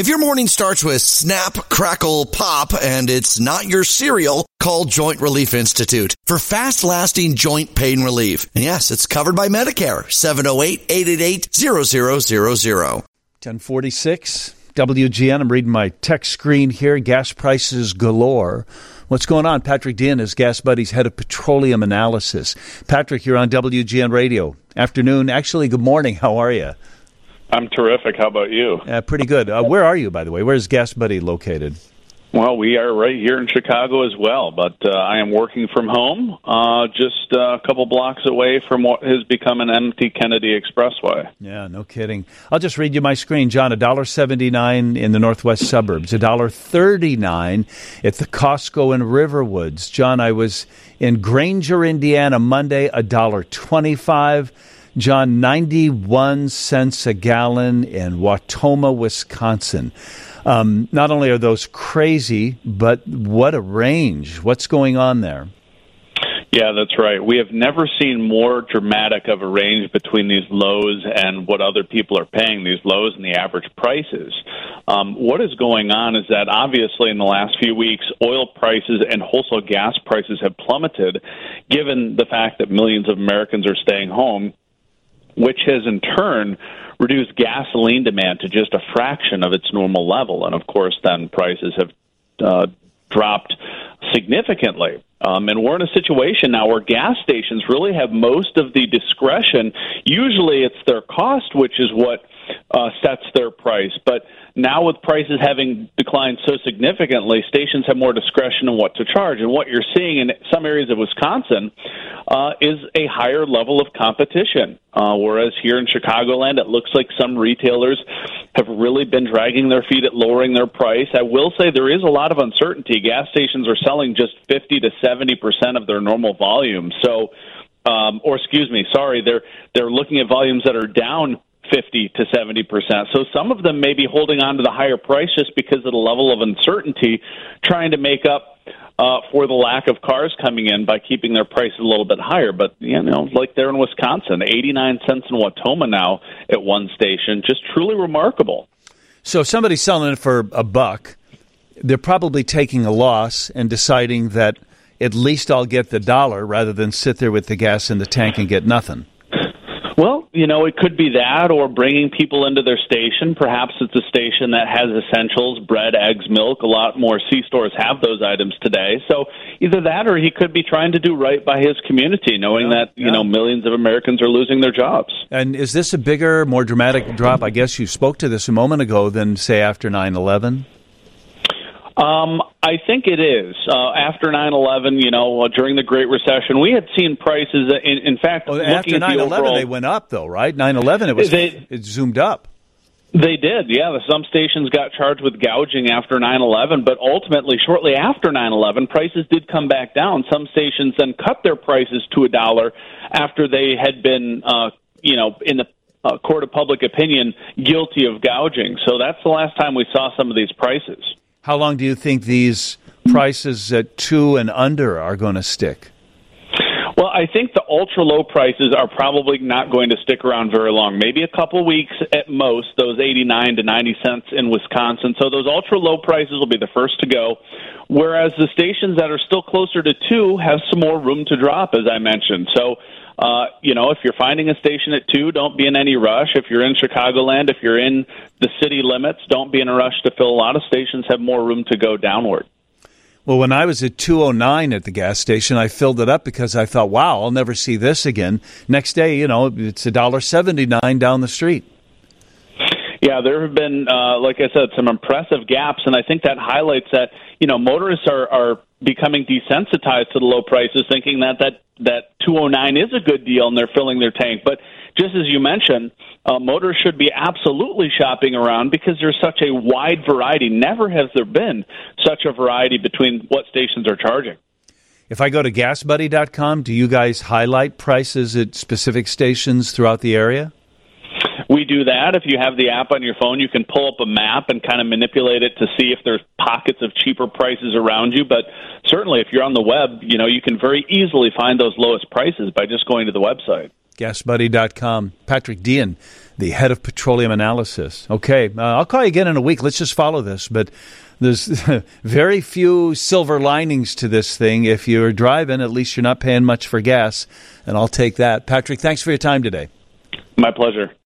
If your morning starts with snap, crackle, pop, and it's not your cereal, call Joint Relief Institute for fast-lasting joint pain relief. And yes, it's covered by Medicare. 708-888-0000. 1046, WGN. I'm reading my text screen here. Gas prices galore. What's going on? Patrick Dean is Gas Buddy's head of petroleum analysis. Patrick, you're on WGN Radio. Afternoon. Actually, good morning. How are you? I'm terrific. How about you? Pretty good. Where are you, by the way? Where's Gas Buddy located? Well, we are right here in Chicago as well, but I am working from home, just a couple blocks away from what has become an empty Kennedy Expressway. Yeah, no kidding. I'll just read you my screen, John. $1.79 in the northwest suburbs, $1.39 at the Costco in Riverwoods. John, I was in Granger, Indiana, Monday, $1.25. John, 91 cents a gallon in Wautoma, Wisconsin. Not only are those crazy, but what a range. What's going on there? Yeah, that's right. We have never seen more dramatic of a range between these lows and what other people are paying, these lows and the average prices. What is going on is that obviously in the last few weeks, oil prices and wholesale gas prices have plummeted, given the fact that millions of Americans are staying home, which has in turn reduced gasoline demand to just a fraction of its normal level. And of course, then prices have dropped significantly. And we're in a situation now where gas stations really have most of the discretion. Usually it's their cost, which is what sets their price. But now with prices having declined so significantly, stations have more discretion on what to charge. And what you're seeing in some areas of Wisconsin is a higher level of competition. Whereas here in Chicagoland, it looks like some retailers have really been dragging their feet at lowering their price. I will say there is a lot of uncertainty. Gas stations are selling just 50 to 70% of their normal volume. So, they're looking at volumes that are down 50 to 70%. So some of them may be holding on to the higher price just because of the level of uncertainty, trying to make up for the lack of cars coming in by keeping their prices a little bit higher. But, like they're in Wisconsin, 89 cents in Wautoma now at one station, just truly remarkable. So if somebody's selling it for $1, they're probably taking a loss and deciding that at least I'll get the $1 rather than sit there with the gas in the tank and get nothing. Well, it could be that, or bringing people into their station. Perhaps it's a station that has essentials, bread, eggs, milk. A lot more C-stores have those items today. So either that, or he could be trying to do right by his community, knowing that, millions of Americans are losing their jobs. And is this a bigger, more dramatic drop? I guess you spoke to this a moment ago than, say, after 9/11? I think it is. After 9/11, during the Great Recession, we had seen prices, in fact, after 9/11, they went up, though, right? 9/11, it zoomed up. They did, yeah. Some stations got charged with gouging after 9/11, but ultimately, shortly after 9/11, prices did come back down. Some stations then cut their prices to $1 after they had been, in the court of public opinion, guilty of gouging. So that's the last time we saw some of these prices. How long do you think these prices at 2 and under are going to stick? Well, I think the ultra-low prices are probably not going to stick around very long. Maybe a couple weeks at most, those 89 to 90 cents in Wisconsin. So those ultra-low prices will be the first to go, whereas the stations that are still closer to 2 have some more room to drop, as I mentioned. So, if you're finding a station at 2, don't be in any rush. If you're in Chicagoland, if you're in the city limits, don't be in a rush to fill. A lot of stations have more room to go downward. Well, when I was at 209 at the gas station, I filled it up because I thought, wow, I'll never see this again. Next day, it's $1.79 down the street. Yeah, there have been, like I said, some impressive gaps, and I think that highlights that, motorists are becoming desensitized to the low prices, thinking that 209 is a good deal and they're filling their tank. But just as you mentioned, motorists should be absolutely shopping around because there's such a wide variety. Never has there been such a variety between what stations are charging. If I go to gasbuddy.com, do you guys highlight prices at specific stations throughout the area? We do that. If you have the app on your phone, you can pull up a map and kind of manipulate it to see if there's pockets of cheaper prices around you. But certainly if you're on the web, you can very easily find those lowest prices by just going to the website. GasBuddy.com. Patrick Dean, the head of petroleum analysis. Okay, I'll call you again in a week. Let's just follow this. But there's very few silver linings to this thing. If you're driving, at least you're not paying much for gas, and I'll take that. Patrick, thanks for your time today. My pleasure.